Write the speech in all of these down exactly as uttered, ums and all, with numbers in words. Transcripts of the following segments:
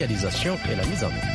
réalisation et la mise en œuvre.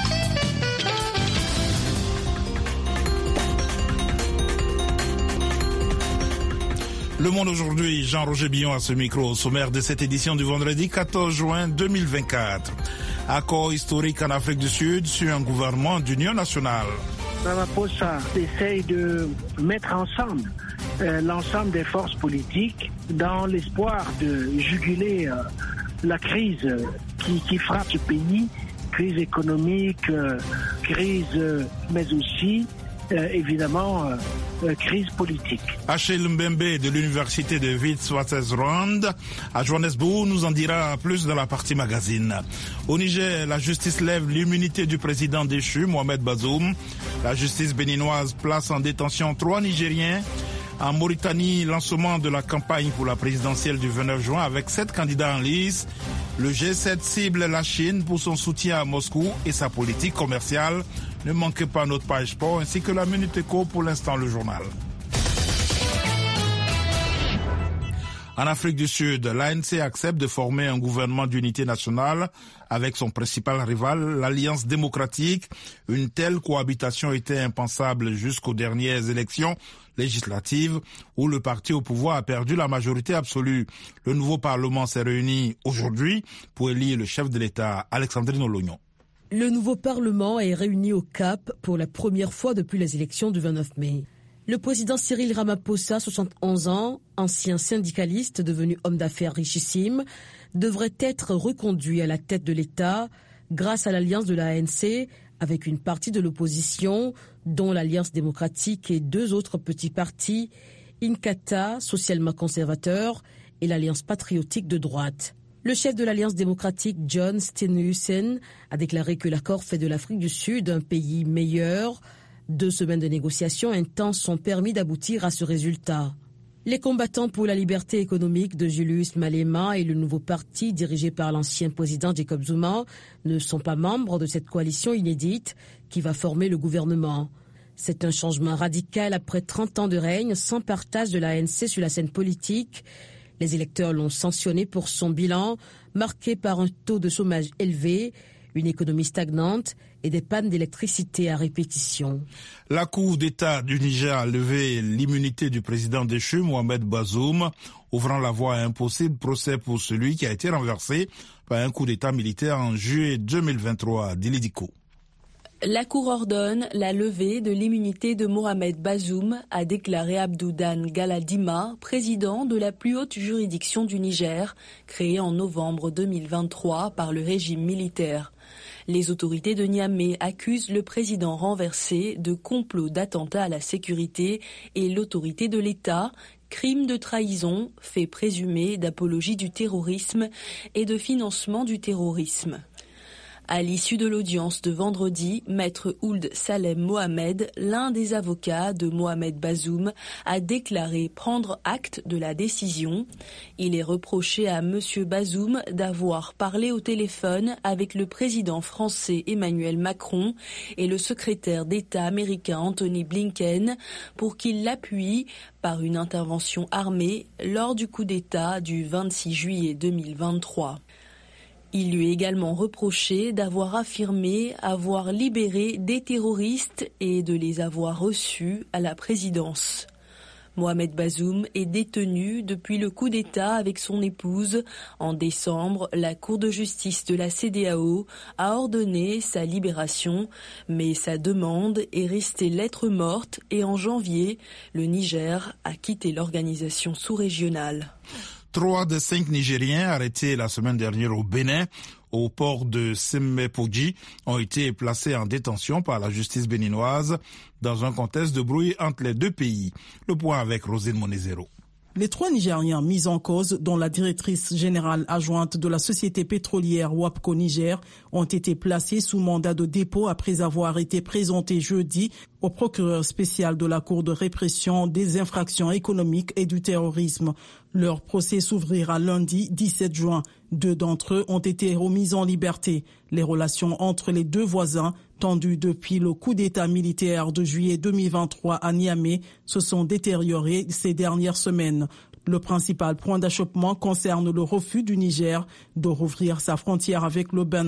Le Monde aujourd'hui, Jean-Roger Billon à ce micro, au sommaire de cette édition du vendredi quatorze juin deux mille vingt-quatre. Accord historique en Afrique du Sud sur un gouvernement d'union nationale. Ramaphosa essaye de mettre ensemble euh, l'ensemble des forces politiques dans l'espoir de juguler euh, la crise qui, qui frappe ce pays, crise économique, euh, crise euh, mais aussi euh, évidemment euh, euh, crise politique. Achille Mbembe de l'université de Witwatersrand à Johannesburg nous en dira plus dans la partie magazine. Au Niger, la justice lève l'immunité du président déchu, Mohamed Bazoum. La justice béninoise place en détention trois Nigériens. En Mauritanie, lancement de la campagne pour la présidentielle du vingt-neuf juin avec sept candidats en lice. Le G sept cible la Chine pour son soutien à Moscou et sa politique commerciale. Ne manquez pas notre page sport ainsi que la Minute Éco, pour l'instant le journal. En Afrique du Sud, l'A N C accepte de former un gouvernement d'unité nationale avec son principal rival, l'Alliance démocratique. Une telle cohabitation était impensable jusqu'aux dernières élections législatives où le parti au pouvoir a perdu la majorité absolue. Le nouveau Parlement s'est réuni aujourd'hui pour élire le chef de l'État, Alexandrine Olognon. Le nouveau Parlement est réuni au Cap pour la première fois depuis les élections du vingt-neuf mai. Le président Cyril Ramaphosa, soixante et onze ans, ancien syndicaliste devenu homme d'affaires richissime, devrait être reconduit à la tête de l'État grâce à l'alliance de l'A N C avec une partie de l'opposition, dont l'Alliance démocratique et deux autres petits partis, Inkatha, socialement conservateur, et l'Alliance patriotique de droite. Le chef de l'Alliance démocratique, John Steenhuisen, a déclaré que l'accord fait de l'Afrique du Sud un pays meilleur. Deux semaines de négociations intenses ont permis d'aboutir à ce résultat. Les combattants pour la liberté économique de Julius Malema et le nouveau parti dirigé par l'ancien président Jacob Zuma ne sont pas membres de cette coalition inédite qui va former le gouvernement. C'est un changement radical après trente ans de règne sans partage de l'A N C sur la scène politique. Les électeurs l'ont sanctionné pour son bilan, marqué par un taux de chômage élevé, une économie stagnante et des pannes d'électricité à répétition. La Cour d'État du Niger a levé l'immunité du président déchu, Mohamed Bazoum, ouvrant la voie à un possible procès pour celui qui a été renversé par un coup d'État militaire en juillet deux mille vingt-trois. Dilidiko. La Cour ordonne la levée de l'immunité de Mohamed Bazoum, a déclaré Abdoudan Galadima, président de la plus haute juridiction du Niger, créée en novembre deux mille vingt-trois par le régime militaire. Les autorités de Niamey accusent le président renversé de complot d'attentat à la sécurité et l'autorité de l'État, crime de trahison, fait présumé d'apologie du terrorisme et de financement du terrorisme. À l'issue de l'audience de vendredi, maître Ould Salem Mohamed, l'un des avocats de Mohamed Bazoum, a déclaré prendre acte de la décision. Il est reproché à monsieur Bazoum d'avoir parlé au téléphone avec le président français Emmanuel Macron et le secrétaire d'État américain Anthony Blinken pour qu'il l'appuie par une intervention armée lors du coup d'État du vingt-six juillet deux mille vingt-trois. Il lui est également reproché d'avoir affirmé avoir libéré des terroristes et de les avoir reçus à la présidence. Mohamed Bazoum est détenu depuis le coup d'État avec son épouse. En décembre, la Cour de justice de la C E D E A O a ordonné sa libération, mais sa demande est restée lettre morte et en janvier, le Niger a quitté l'organisation sous-régionale. Trois des cinq Nigériens arrêtés la semaine dernière au Bénin, au port de Semmepoji, ont été placés en détention par la justice béninoise dans un contexte de brouille entre les deux pays. Le point avec Rosine Monezero. Les trois Nigériens mis en cause, dont la directrice générale adjointe de la société pétrolière WAPCO Niger, ont été placés sous mandat de dépôt après avoir été présentés jeudi au procureur spécial de la Cour de répression des infractions économiques et du terrorisme. Leur procès s'ouvrira lundi dix-sept juin. Deux d'entre eux ont été remis en liberté. Les relations entre les deux voisins, tendues depuis le coup d'État militaire de juillet deux mille vingt-trois à Niamey, se sont détériorées ces dernières semaines. Le principal point d'achoppement concerne le refus du Niger de rouvrir sa frontière avec le Bénin.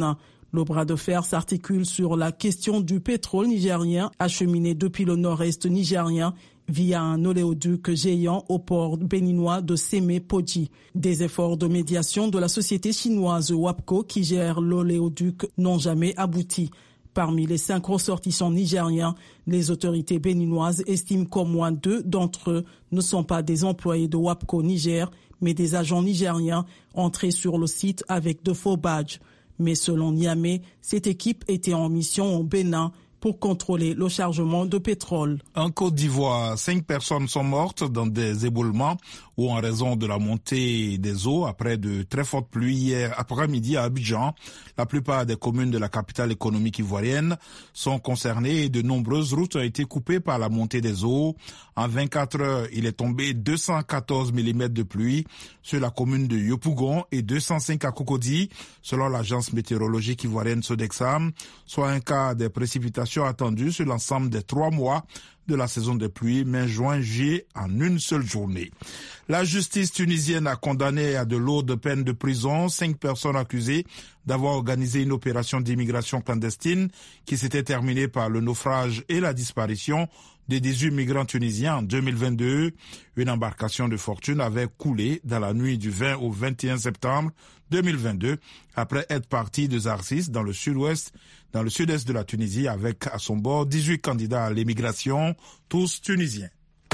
Le bras de fer s'articule sur la question du pétrole nigérien acheminé depuis le nord-est nigérien via un oléoduc géant au port béninois de Sémé-Podji. Des efforts de médiation de la société chinoise WAPCO qui gère l'oléoduc n'ont jamais abouti. Parmi les cinq ressortissants nigériens, les autorités béninoises estiment qu'au moins deux d'entre eux ne sont pas des employés de WAPCO Niger, mais des agents nigériens entrés sur le site avec de faux badges. Mais selon Niamey, cette équipe était en mission au Bénin pour contrôler le chargement de pétrole. En Côte d'Ivoire, cinq personnes sont mortes dans des éboulements ou en raison de la montée des eaux après de très fortes pluies hier après-midi à Abidjan. La plupart des communes de la capitale économique ivoirienne sont concernées et de nombreuses routes ont été coupées par la montée des eaux. En vingt-quatre heures, il est tombé deux cent quatorze millimètres de pluie sur la commune de Yopougon et deux cent cinq à Cocody, selon l'agence météorologique ivoirienne Sodexam, soit un quart des précipitations attendues sur l'ensemble des trois mois de la saison des pluies, mai, juin, juillet, en une seule journée. La justice tunisienne a condamné à de lourdes peines de prison cinq personnes accusées d'avoir organisé une opération d'immigration clandestine qui s'était terminée par le naufrage et la disparition des dix-huit migrants tunisiens en deux mille vingt-deux. Une embarcation de fortune avait coulé dans la nuit du vingt au vingt et un septembre deux mille vingt-deux après être partie de Zarsis dans le sud-ouest, dans le sud-est de la Tunisie avec à son bord dix-huit candidats à l'émigration, tous tunisiens.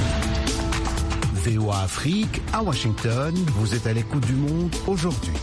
V O A Afrique, à Washington, vous êtes à l'écoute du monde aujourd'hui.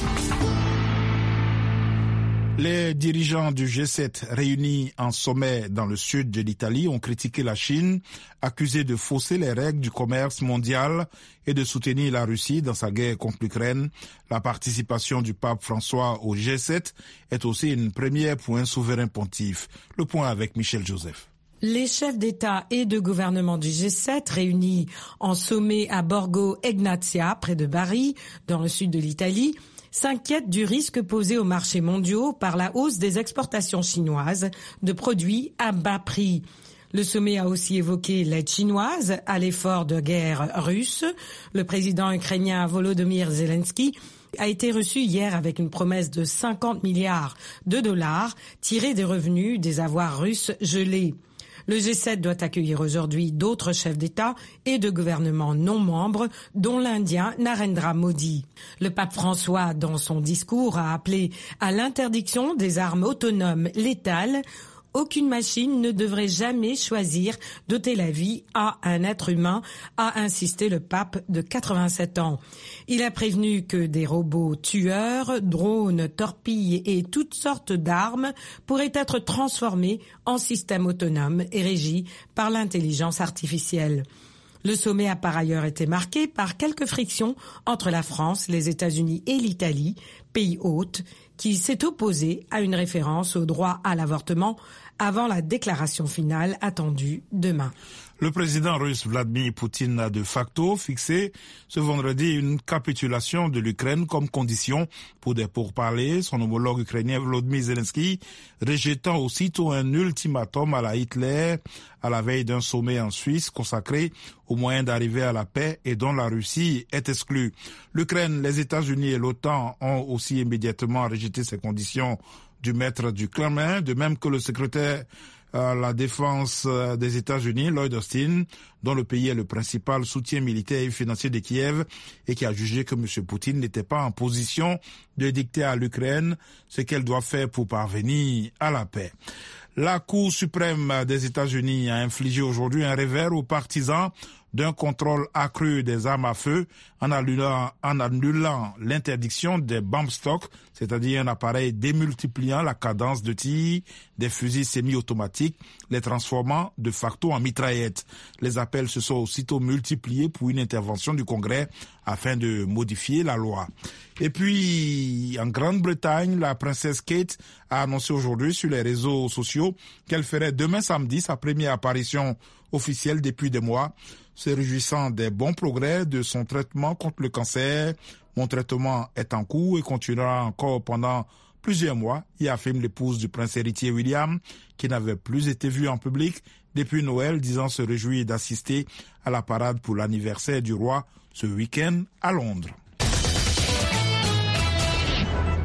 Les dirigeants du G sept réunis en sommet dans le sud de l'Italie ont critiqué la Chine, accusée de fausser les règles du commerce mondial et de soutenir la Russie dans sa guerre contre l'Ukraine. La participation du pape François au G sept est aussi une première pour un souverain pontife. Le point avec Michel Joseph. Les chefs d'État et de gouvernement du G sept réunis en sommet à Borgo Egnazia, près de Bari, dans le sud de l'Italie, s'inquiètent du risque posé aux marchés mondiaux par la hausse des exportations chinoises de produits à bas prix. Le sommet a aussi évoqué l'aide chinoise à l'effort de guerre russe. Le président ukrainien Volodymyr Zelensky a été reçu hier avec une promesse de cinquante milliards de dollars tirés des revenus des avoirs russes gelés. Le G sept doit accueillir aujourd'hui d'autres chefs d'État et de gouvernement non membres, dont l'Indien Narendra Modi. Le pape François, dans son discours, a appelé à l'interdiction des armes autonomes létales. Aucune machine ne devrait jamais choisir d'ôter la vie à un être humain, a insisté le pape de quatre-vingt-sept ans. Il a prévenu que des robots tueurs, drones, torpilles et toutes sortes d'armes pourraient être transformés en systèmes autonomes et régis par l'intelligence artificielle. Le sommet a par ailleurs été marqué par quelques frictions entre la France, les États-Unis et l'Italie, pays hôte, qui s'est opposé à une référence au droit à l'avortement avant la déclaration finale attendue demain. Le président russe Vladimir Poutine a de facto fixé ce vendredi une capitulation de l'Ukraine comme condition pour des pourparlers, son homologue ukrainien Volodymyr Zelensky rejetant aussitôt un ultimatum à la Hitler à la veille d'un sommet en Suisse consacré aux moyens d'arriver à la paix et dont la Russie est exclue. L'Ukraine, les États-Unis et l'OTAN ont aussi immédiatement rejeté ces conditions du maître du Kremlin, de même que le secrétaire à la défense des États-Unis, Lloyd Austin, dont le pays est le principal soutien militaire et financier de Kiev et qui a jugé que M. Poutine n'était pas en position de dicter à l'Ukraine ce qu'elle doit faire pour parvenir à la paix. La Cour suprême des États-Unis a infligé aujourd'hui un revers aux partisans d'un contrôle accru des armes à feu en annulant, en annulant l'interdiction des bomb stocks, c'est-à-dire un appareil démultipliant la cadence de tir des fusils semi-automatiques, les transformant de facto en mitraillettes. Les appels se sont aussitôt multipliés pour une intervention du Congrès afin de modifier la loi. Et puis, en Grande-Bretagne, la princesse Kate a annoncé aujourd'hui sur les réseaux sociaux qu'elle ferait demain samedi sa première apparition officielle depuis des mois, se réjouissant des bons progrès de son traitement contre le cancer. Mon traitement est en cours et continuera encore pendant plusieurs mois, y affirme l'épouse du prince héritier William, qui n'avait plus été vue en public depuis Noël, disant se réjouir d'assister à la parade pour l'anniversaire du roi ce week-end à Londres.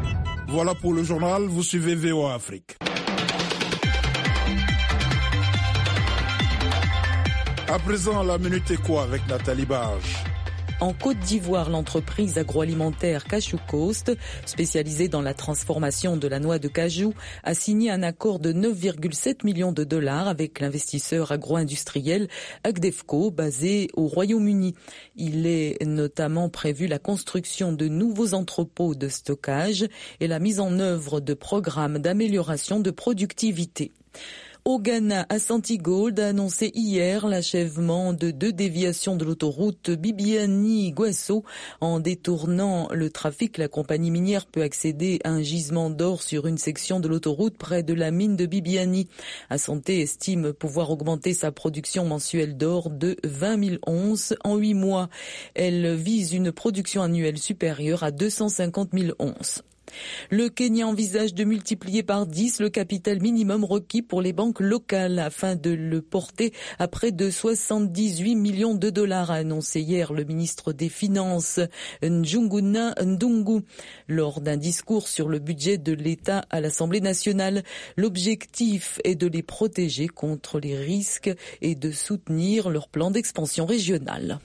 Voilà pour le journal, vous suivez V O A Afrique. À présent, la Minute Éco avec Nathalie Barge. En Côte d'Ivoire, l'entreprise agroalimentaire Cashew Coast, spécialisée dans la transformation de la noix de cajou, a signé un accord de neuf virgule sept millions de dollars avec l'investisseur agro-industriel Agdefco, basé au Royaume-Uni. Il est notamment prévu la construction de nouveaux entrepôts de stockage et la mise en œuvre de programmes d'amélioration de productivité. Au Ghana, Ashanti Gold a annoncé hier l'achèvement de deux déviations de l'autoroute Bibiani-Gwesso. En détournant le trafic, la compagnie minière peut accéder à un gisement d'or sur une section de l'autoroute près de la mine de Bibiani. Ashanti estime pouvoir augmenter sa production mensuelle d'or de vingt mille onces en huit mois. Elle vise une production annuelle supérieure à deux cent cinquante mille onces. Le Kenya envisage de multiplier par dix le capital minimum requis pour les banques locales afin de le porter à près de soixante-dix-huit millions de dollars, a annoncé hier le ministre des Finances Njuguna Ndungu lors d'un discours sur le budget de l'État à l'Assemblée nationale. L'objectif est de les protéger contre les risques et de soutenir leur plan d'expansion régionale.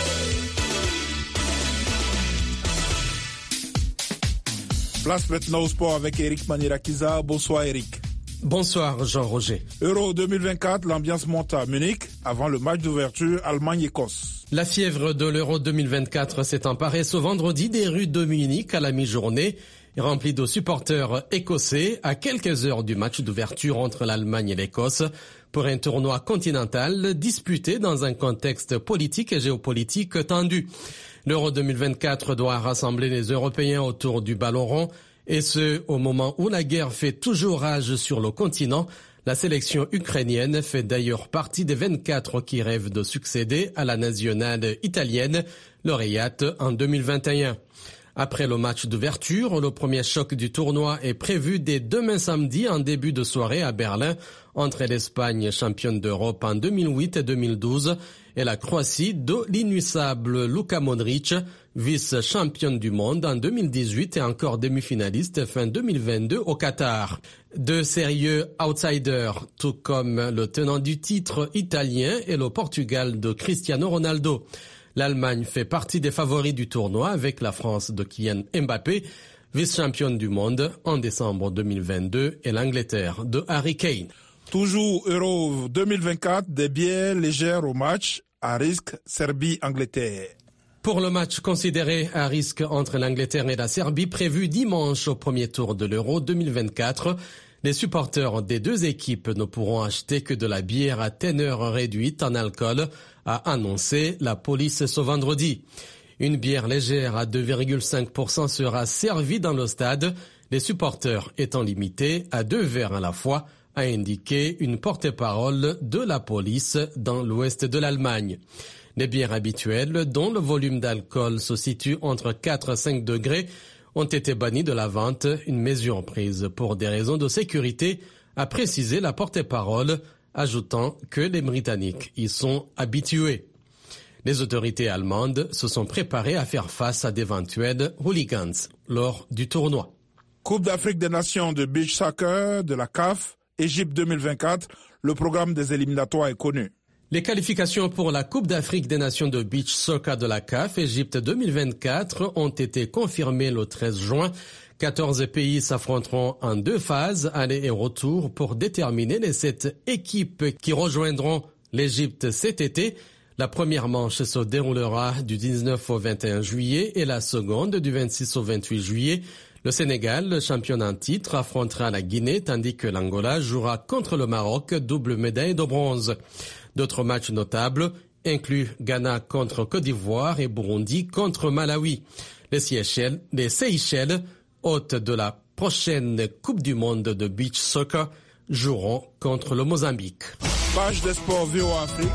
Place maintenant au sport avec Eric Manirakiza. Bonsoir Eric. Bonsoir Jean-Roger. Euro deux mille vingt-quatre, l'ambiance monte à Munich avant le match d'ouverture Allemagne-Écosse. La fièvre de l'Euro deux mille vingt-quatre s'est emparée ce vendredi des rues de Munich à la mi-journée, remplie de supporters écossais à quelques heures du match d'ouverture entre l'Allemagne et l'Écosse pour un tournoi continental disputé dans un contexte politique et géopolitique tendu. L'Euro deux mille vingt-quatre doit rassembler les Européens autour du ballon rond, et ce, au moment où la guerre fait toujours rage sur le continent. La sélection ukrainienne fait d'ailleurs partie des vingt-quatre qui rêvent de succéder à la nationale italienne, lauréate en deux mille vingt et un. Après le match d'ouverture, le premier choc du tournoi est prévu dès demain samedi en début de soirée à Berlin entre l'Espagne, championne d'Europe en deux mille huit et deux mille douze, et la Croatie de l'inusable Luka Modric, vice-championne du monde en deux mille dix-huit et encore demi-finaliste fin deux mille vingt-deux au Qatar. Deux sérieux outsiders, tout comme le tenant du titre italien et le Portugal de Cristiano Ronaldo. L'Allemagne fait partie des favoris du tournoi avec la France de Kylian Mbappé, vice-championne du monde en décembre deux mille vingt-deux, et l'Angleterre de Harry Kane. Toujours Euro deux mille vingt-quatre, des billets légers au match à risque Serbie-Angleterre. Pour le match considéré à risque entre l'Angleterre et la Serbie prévu dimanche au premier tour de l'Euro deux mille vingt-quatre, les supporters des deux équipes ne pourront acheter que de la bière à teneur réduite en alcool, a annoncé la police ce vendredi. Une bière légère à deux virgule cinq pour cent sera servie dans le stade, les supporters étant limités à deux verres à la fois, a indiqué une porte-parole de la police dans l'ouest de l'Allemagne. Les bières habituelles, dont le volume d'alcool se situe entre quatre et cinq degrés, ont été bannies de la vente, une mesure prise pour des raisons de sécurité, a précisé la porte-parole, ajoutant que les Britanniques y sont habitués. Les autorités allemandes se sont préparées à faire face à d'éventuels hooligans lors du tournoi. Coupe d'Afrique des Nations de beach soccer de la C A F, Égypte deux mille vingt-quatre, le programme des éliminatoires est connu. Les qualifications pour la Coupe d'Afrique des Nations de beach soccer de la C A F Égypte deux mille vingt-quatre ont été confirmées le treize juin. quatorze pays s'affronteront en deux phases, aller et retour, pour déterminer les sept équipes qui rejoindront l'Égypte cet été. La première manche se déroulera du dix-neuf au vingt et un juillet et la seconde du vingt-six au vingt-huit juillet. Le Sénégal, champion en titre, affrontera la Guinée, tandis que l'Angola jouera contre le Maroc, double médaille de bronze. D'autres matchs notables incluent Ghana contre Côte d'Ivoire et Burundi contre Malawi. Les Seychelles, les Seychelles, hôtes de la prochaine Coupe du monde de beach soccer, joueront contre le Mozambique. Page des sports V O A Afrique.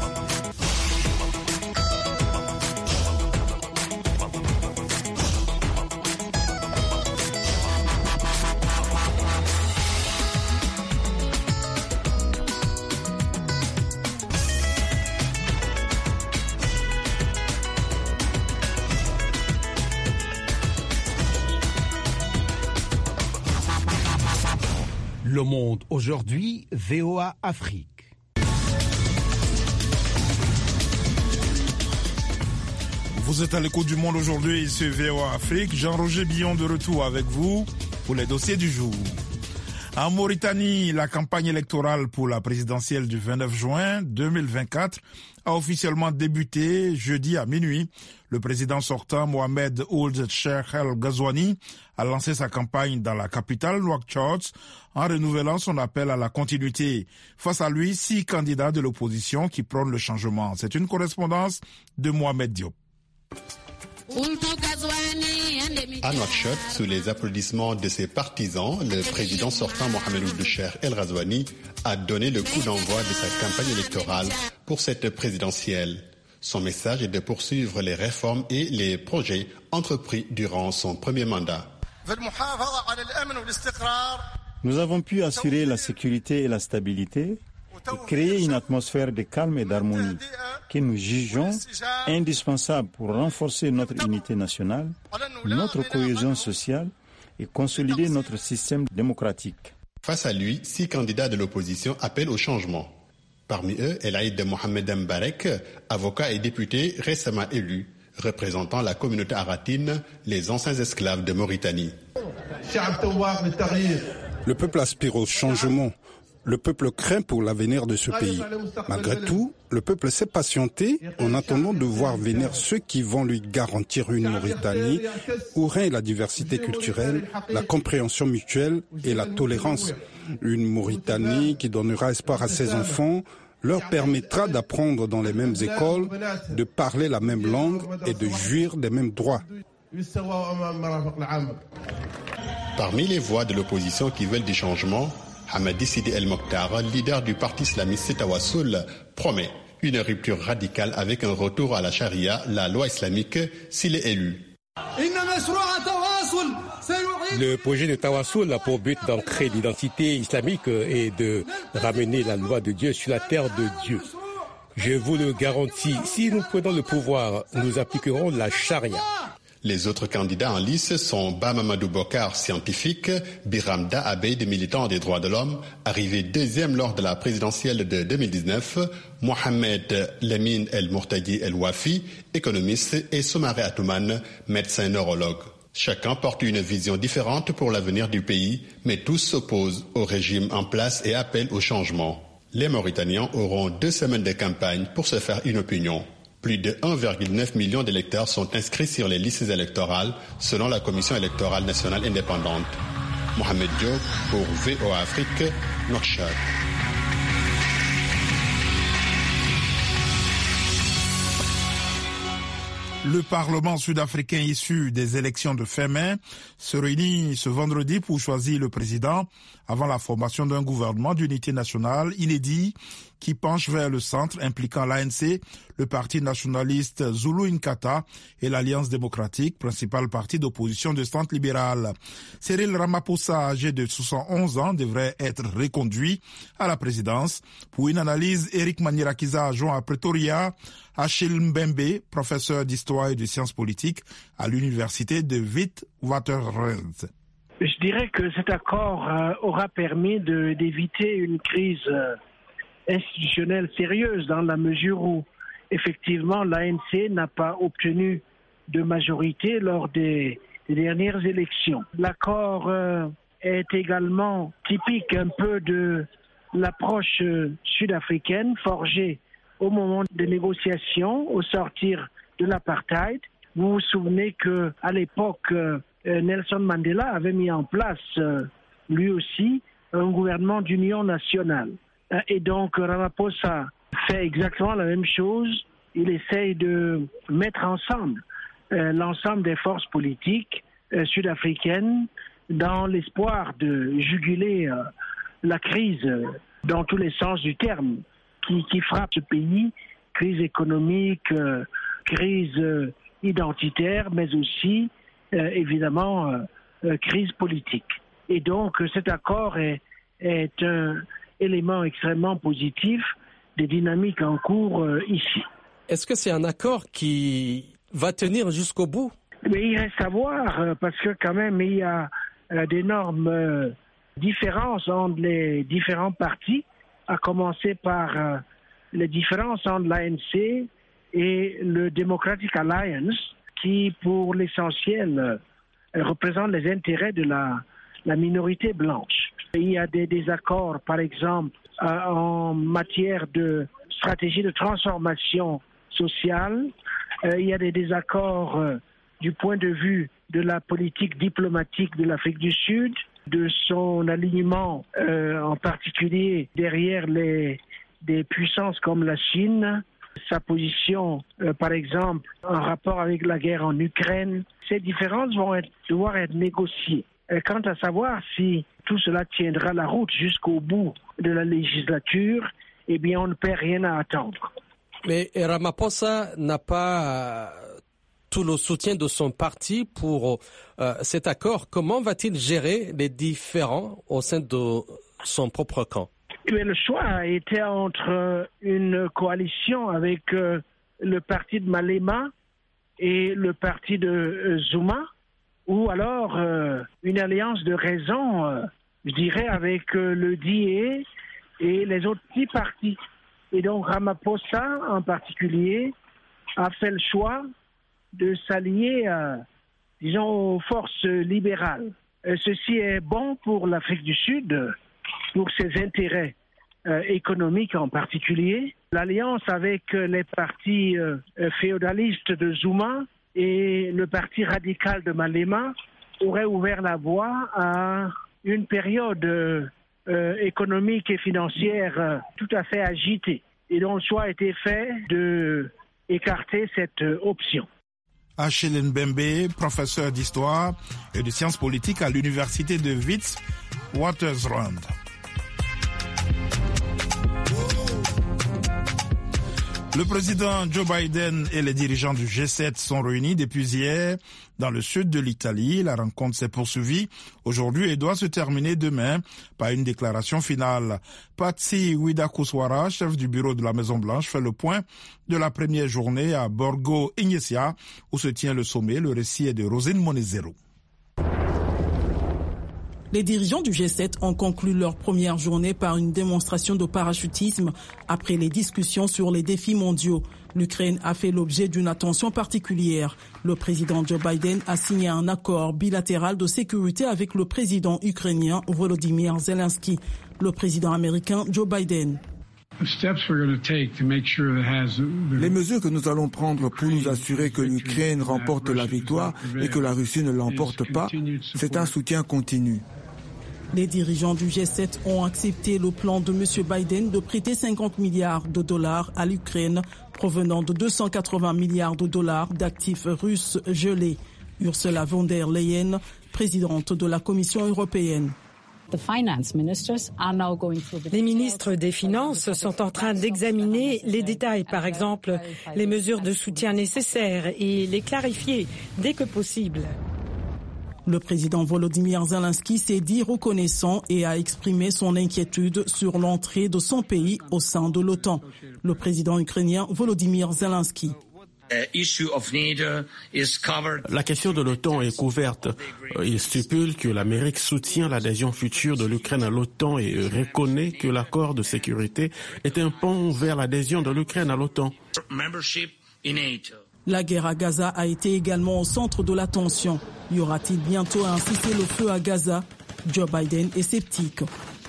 Le Monde aujourd'hui, V O A Afrique. Vous êtes à l'écoute du Monde aujourd'hui, ici V O A Afrique. Jean-Roger Billon de retour avec vous pour les dossiers du jour. En Mauritanie, la campagne électorale pour la présidentielle du vingt-neuf juin deux mille vingt-quatre a officiellement débuté jeudi à minuit. Le président sortant, Mohamed Ould Cheikh El Ghazouani, a lancé sa campagne dans la capitale Nouakchott en renouvelant son appel à la continuité. Face à lui, six candidats de l'opposition qui prônent le changement. C'est une correspondance de Mohamed Diop. À Nouakchott, sous les applaudissements de ses partisans, le président sortant Mohamed Ould Cheikh El Ghazouani a donné le coup d'envoi de sa campagne électorale pour cette présidentielle. Son message est de poursuivre les réformes et les projets entrepris durant son premier mandat. Nous avons pu assurer la sécurité et la stabilité et créer une atmosphère de calme et d'harmonie que nous jugeons indispensable pour renforcer notre unité nationale, notre cohésion sociale et consolider notre système démocratique. Face à lui, six candidats de l'opposition appellent au changement. Parmi eux, El Aïd Mohamed Mbarek, avocat et député récemment élu, représentant la communauté aratine, les anciens esclaves de Mauritanie. Le peuple aspire au changement. Le peuple craint pour l'avenir de ce pays. Malgré tout, le peuple s'est patienté en attendant de voir venir ceux qui vont lui garantir une Mauritanie où règne la diversité culturelle, la compréhension mutuelle et la tolérance. Une Mauritanie qui donnera espoir à ses enfants, leur permettra d'apprendre dans les mêmes écoles, de parler la même langue et de jouir des mêmes droits. Parmi les voix de l'opposition qui veulent des changements, Hamadi Sidi El Mokhtar, leader du parti islamiste Tawassul, promet une rupture radicale avec un retour à la charia, la loi islamique, s'il est élu. Le projet de Tawassul a pour but d'ancrer l'identité islamique et de ramener la loi de Dieu sur la terre de Dieu. Je vous le garantis, si nous prenons le pouvoir, nous appliquerons la charia. Les autres candidats en lice sont Bamamadou Bokar, scientifique, Biramda Abeid, militant des droits de l'homme, arrivé deuxième lors de la présidentielle de deux mille dix-neuf, Mohamed Lamine El Mourtadi El Wafi, économiste, et Soumaré Atouman, médecin neurologue. Chacun porte une vision différente pour l'avenir du pays, mais tous s'opposent au régime en place et appellent au changement. Les Mauritaniens auront deux semaines de campagne pour se faire une opinion. Plus de un virgule neuf million d'électeurs sont inscrits sur les listes électorales selon la Commission électorale nationale indépendante. Mohamed Diop pour V O A Afrique, Nouakchott. Le Parlement sud-africain issu des élections de fin mai se réunit ce vendredi pour choisir le président avant la formation d'un gouvernement d'unité nationale inédit qui penche vers le centre impliquant l'A N C, le parti nationaliste Zulu Inkatha et l'Alliance démocratique, principal parti d'opposition de centre libéral. Cyril Ramaphosa, âgé de soixante et onze ans, devrait être reconduit à la présidence. Pour une analyse, Eric Manirakiza a joint à Pretoria Achille Mbembe, professeur d'histoire et de sciences politiques à l'université de Witwatersrand. Je dirais que cet accord euh, aura permis de, d'éviter une crise euh, institutionnelle sérieuse dans la mesure où, effectivement, l'A N C n'a pas obtenu de majorité lors des, des dernières élections. L'accord euh, est également typique un peu de l'approche euh, sud-africaine forgée au moment des négociations, au sortir de l'apartheid. Vous vous souvenez qu'à l'époque, euh, Nelson Mandela avait mis en place, euh, lui aussi, un gouvernement d'union nationale. Euh, et donc, Ramaphosa fait exactement la même chose. Il essaye de mettre ensemble euh, l'ensemble des forces politiques euh, sud-africaines dans l'espoir de juguler euh, la crise euh, dans tous les sens du terme qui, qui frappe ce pays, crise économique, euh, crise euh, identitaire, mais aussi Euh, évidemment, euh, euh, crise politique. Et donc, euh, cet accord est, est un élément extrêmement positif des dynamiques en cours euh, ici. Est-ce que c'est un accord qui va tenir jusqu'au bout? Mais il reste à voir, euh, parce que quand même, il y a euh, d'énormes euh, différences entre les différents partis, à commencer par euh, les différences entre l'A N C et le Democratic Alliance, qui pour l'essentiel euh, représente les intérêts de la, la minorité blanche. Il y a des désaccords, par exemple, euh, en matière de stratégie de transformation sociale. Euh, il y a des désaccords euh, du point de vue de la politique diplomatique de l'Afrique du Sud, de son alignement euh, en particulier derrière les des puissances comme la Chine, sa position euh, par exemple en rapport avec la guerre en Ukraine. Ces différences vont être, devoir être négociées. Et quant à savoir si tout cela tiendra la route jusqu'au bout de la législature, eh bien on ne peut rien à attendre. Mais Ramaphosa n'a pas tout le soutien de son parti pour euh, cet accord. Comment va-t-il gérer les différends au sein de son propre camp? Mais le choix a été entre une coalition avec euh, le parti de Malema et le parti de euh, Zuma, ou alors euh, une alliance de raison, euh, je dirais, avec euh, le D A et les autres petits partis. Et donc Ramaphosa en particulier a fait le choix de s'allier, euh, disons, aux forces libérales. Et ceci est bon pour l'Afrique du Sud, pour ses intérêts euh, économiques en particulier. L'alliance avec euh, les partis euh, féodalistes de Zuma et le parti radical de Malema aurait ouvert la voie à une période euh, euh, économique et financière euh, tout à fait agitée. Et donc le choix a été fait de écarter cette euh, option. Achille Mbembe, professeur d'histoire et de sciences politiques à l'université de Witwatersrand. Le président Joe Biden et les dirigeants du G sept sont réunis depuis hier dans le sud de l'Italie. La rencontre s'est poursuivie aujourd'hui et doit se terminer demain par une déclaration finale. Patsy Widakuswara, chef du bureau de la Maison-Blanche, fait le point de la première journée à Borgo Ignacia, où se tient le sommet. Le récit est de Rosine Monezero. Les dirigeants du G sept ont conclu leur première journée par une démonstration de parachutisme après les discussions sur les défis mondiaux. L'Ukraine a fait l'objet d'une attention particulière. Le président Joe Biden a signé un accord bilatéral de sécurité avec le président ukrainien Volodymyr Zelensky. Le président américain Joe Biden. Les mesures que nous allons prendre pour nous assurer que l'Ukraine remporte la victoire et que la Russie ne l'emporte pas, c'est un soutien continu. Les dirigeants du G sept ont accepté le plan de M. Biden de prêter cinquante milliards de dollars à l'Ukraine, provenant de deux cent quatre-vingts milliards de dollars d'actifs russes gelés. Ursula von der Leyen, présidente de la Commission européenne. Les ministres des Finances sont en train d'examiner les détails, par exemple les mesures de soutien nécessaires, et les clarifier dès que possible. Le président Volodymyr Zelensky s'est dit reconnaissant et a exprimé son inquiétude sur l'entrée de son pays au sein de l'OTAN. Le président ukrainien Volodymyr Zelensky. La question de l'OTAN est couverte. Il stipule que l'Amérique soutient l'adhésion future de l'Ukraine à l'OTAN et reconnaît que l'accord de sécurité est un pont vers l'adhésion de l'Ukraine à l'OTAN. La guerre à Gaza a été également au centre de l'attention. Y aura-t-il bientôt un cessez-le-feu à Gaza? Joe Biden est sceptique.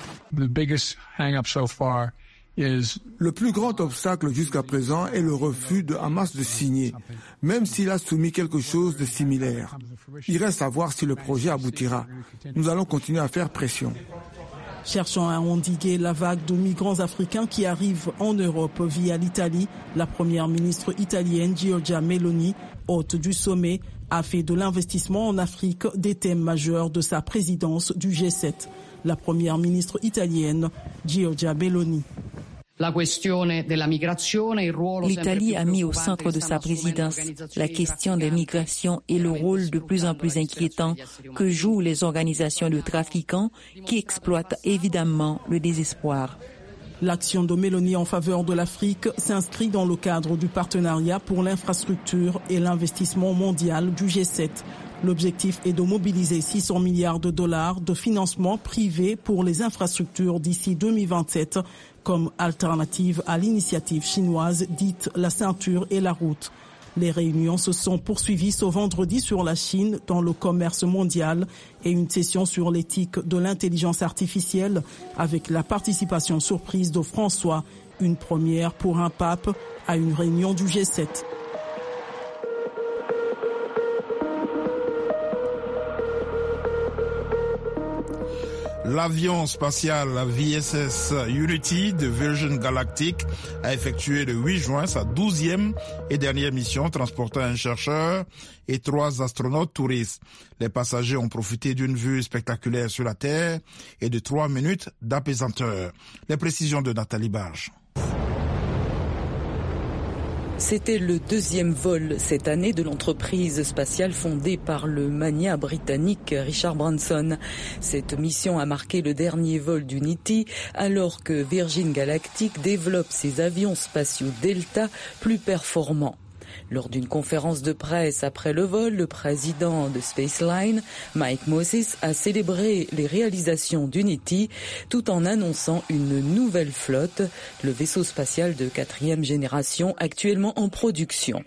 Le plus grand obstacle jusqu'à présent est le refus de Hamas de signer, même s'il a soumis quelque chose de similaire. Il reste à voir si le projet aboutira. Nous allons continuer à faire pression. Cherchant à endiguer la vague de migrants africains qui arrivent en Europe via l'Italie, la première ministre italienne Giorgia Meloni, hôte du sommet, a fait de l'investissement en Afrique des thèmes majeurs de sa présidence du G sept. La première ministre italienne Giorgia Meloni. L'Italie a mis au centre de sa présidence la question des migrations et le rôle de plus en plus inquiétant que jouent les organisations de trafiquants qui exploitent évidemment le désespoir. L'action de Meloni en faveur de l'Afrique s'inscrit dans le cadre du partenariat pour l'infrastructure et l'investissement mondial du G sept. L'objectif est de mobiliser six cents milliards de dollars de financement privé pour les infrastructures d'ici deux mille vingt-sept, comme alternative à l'initiative chinoise dite la ceinture et la route. Les réunions se sont poursuivies ce vendredi sur la Chine dans le commerce mondial et une session sur l'éthique de l'intelligence artificielle avec la participation surprise de François, une première pour un pape à une réunion du G sept. L'avion spatial V S S Unity de Virgin Galactic a effectué le huit juin sa douzième et dernière mission transportant un chercheur et trois astronautes touristes. Les passagers ont profité d'une vue spectaculaire sur la Terre et de trois minutes d'apaisanteur. Les précisions de Nathalie Barge. C'était le deuxième vol cette année de l'entreprise spatiale fondée par le magnat britannique Richard Branson. Cette mission a marqué le dernier vol d'Unity alors que Virgin Galactic développe ses avions spatiaux Delta plus performants. Lors d'une conférence de presse après le vol, le président de Spaceline, Mike Moses, a célébré les réalisations d'Unity tout en annonçant une nouvelle flotte, le vaisseau spatial de quatrième génération actuellement en production.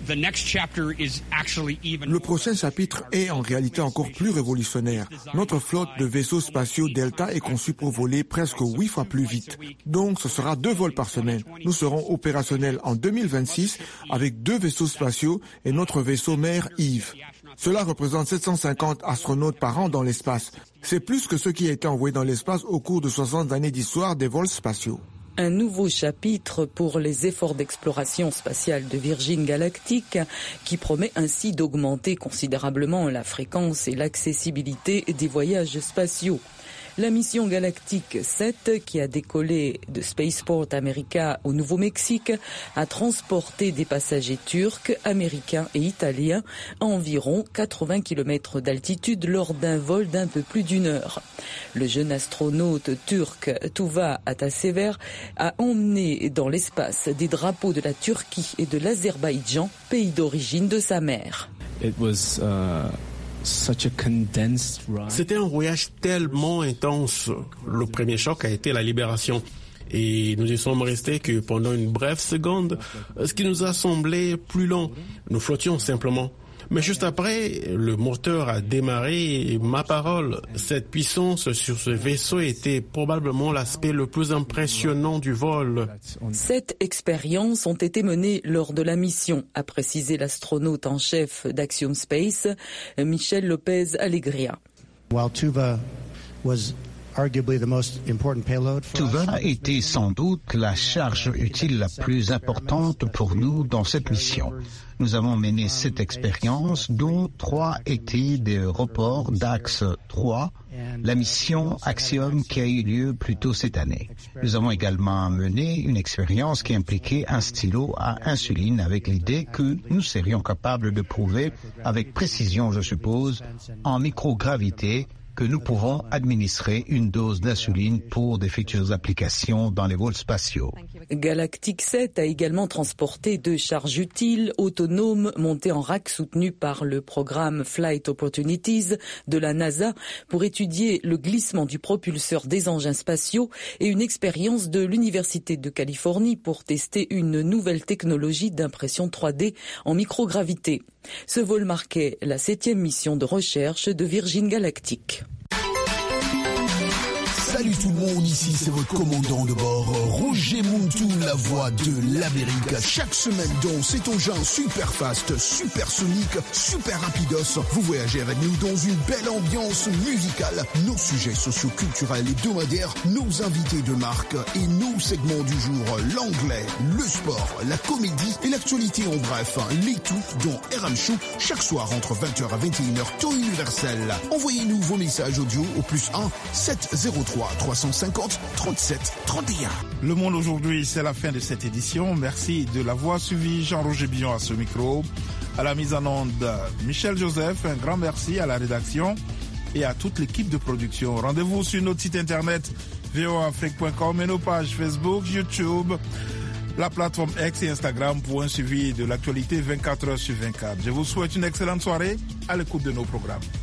Le prochain chapitre est en réalité encore plus révolutionnaire. Notre flotte de vaisseaux spatiaux Delta est conçue pour voler presque huit fois plus vite. Donc ce sera deux vols par semaine. Nous serons opérationnels en deux mille vingt-six avec deux vaisseaux spatiaux et notre vaisseau mère Eve. Cela représente sept cent cinquante astronautes par an dans l'espace. C'est plus que ce qui a été envoyé dans l'espace au cours de soixante années d'histoire des vols spatiaux. Un nouveau chapitre pour les efforts d'exploration spatiale de Virgin Galactic qui promet ainsi d'augmenter considérablement la fréquence et l'accessibilité des voyages spatiaux. La mission Galactic sept, qui a décollé de Spaceport America au Nouveau-Mexique, a transporté des passagers turcs, américains et italiens à environ quatre-vingts kilomètres d'altitude lors d'un vol d'un peu plus d'une heure. Le jeune astronaute turc Tuva Atasever a emmené dans l'espace des drapeaux de la Turquie et de l'Azerbaïdjan, pays d'origine de sa mère. It was, uh... C'était un voyage tellement intense. Le premier choc a été la libération. Et nous y sommes restés que pendant une brève seconde, ce qui nous a semblé plus long. Nous flottions simplement. Mais juste après, le moteur a démarré et ma parole, cette puissance sur ce vaisseau était probablement l'aspect le plus impressionnant du vol. Sept expériences ont été menées lors de la mission, a précisé l'astronaute en chef d'Axiom Space, Michel Lopez Alegria. While Tuva was Tuva était sans doute la charge utile la plus importante pour nous dans cette mission. Nous avons mené sept expériences, dont trois étaient des reports d'Axe trois, la mission Axiom qui a eu lieu plus tôt cette année. Nous avons également mené une expérience qui impliquait un stylo à insuline avec l'idée que nous serions capables de prouver avec précision, je suppose, en microgravité, que nous pouvons administrer une dose d'insuline pour des futures applications dans les vols spatiaux. Galactic sept a également transporté deux charges utiles autonomes montées en rack soutenues par le programme Flight Opportunities de la NASA pour étudier le glissement du propulseur des engins spatiaux et une expérience de l'Université de Californie pour tester une nouvelle technologie d'impression trois D en microgravité. Ce vol marquait la septième mission de recherche de Virgin Galactic. Salut tout le monde, ici c'est votre commandant de bord, Roger Montou, la voix de l'Amérique. Chaque semaine dans cet engin super fast, super sonique, super rapidos, vous voyagez avec nous dans une belle ambiance musicale. Nos sujets socio-culturels hebdomadaires, nos invités de marque et nos segments du jour, l'anglais, le sport, la comédie et l'actualité en bref. Les tout dans R M Show, chaque soir entre vingt heures à vingt et une heures, temps universel. Envoyez-nous vos messages audio au plus un sept zéro trois trois cent cinquante trente-sept trente et un. Le Monde aujourd'hui, c'est la fin de cette édition. Merci de l'avoir suivi. Jean-Roger Billon à ce micro. À la mise en onde, Michel Joseph. Un grand merci à la rédaction et à toute l'équipe de production. Rendez-vous sur notre site internet v o a afrique point com et nos pages Facebook, YouTube, la plateforme X et Instagram pour un suivi de l'actualité vingt-quatre heures sur vingt-quatre. Je vous souhaite une excellente soirée à l'écoute de nos programmes.